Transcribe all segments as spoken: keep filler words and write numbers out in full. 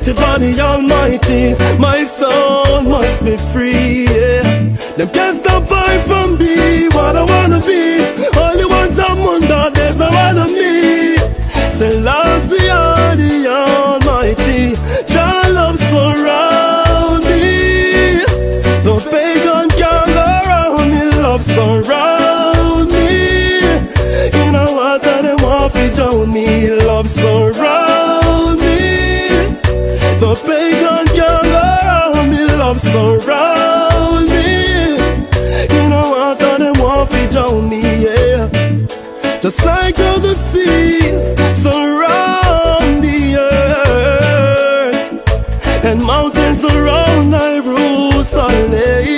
protected by the Almighty. My soul must be free, yeah. Them can't stop I from be what I wanna be. Only one someone that there's a one of me. Selassie are the Almighty. Your love surround me. The pagan can't go around me. Love surround me. You know what they want to show me. Love surround me. The pagan can't go around me. Love surround me. You know what they want to show me, yeah. Just like how the sea surround the earth, and mountains surround Jerusalem,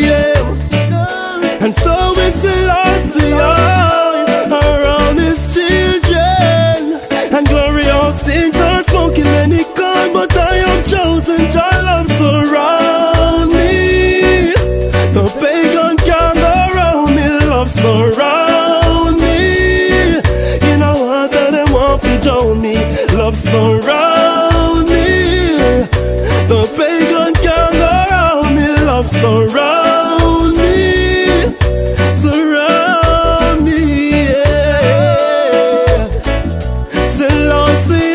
and so is Selassie around his children. And glorious things are spoken many called, but I am chosen. Your love surround me. The pagan can't go around me. Love surround me. You know what they want to show me. Love surround me. The pagan can't go around me. Love surround me. Surround me, yeah. Selassie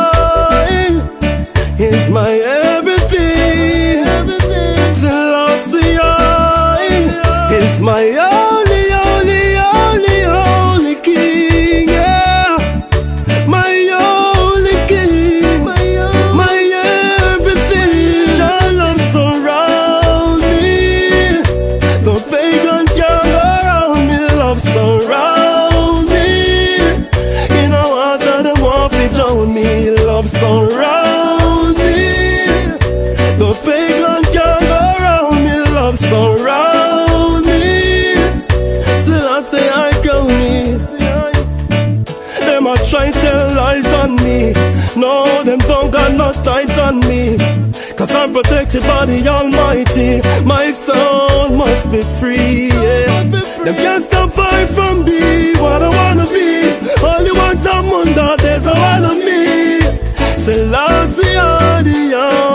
is my everything. Selassie is my only, only, only, only king, yeah. My only king, my everything. Your love surround me. The pagan can't go around me. Love surround me. You know what they want to show me. Love surround me. The pagan can't go around me. Love surround me. Still I say I grow me. Them a try tell lies on me. No, them don't got no tights on me. Cause I'm protected by the Almighty. My soul must be free, yeah. Them can't stop I from be what I wanna be. Only one someone that there's a one of me. Selassie are the